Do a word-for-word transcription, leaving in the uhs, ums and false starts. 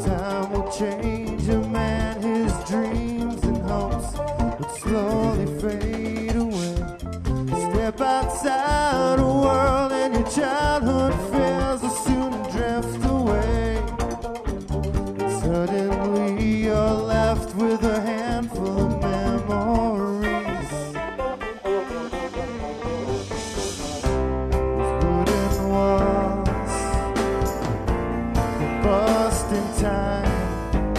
Time will change a man, his dreams and hopes would slowly fade away. Step outside a world and your childhood fears will soon drift away. Suddenly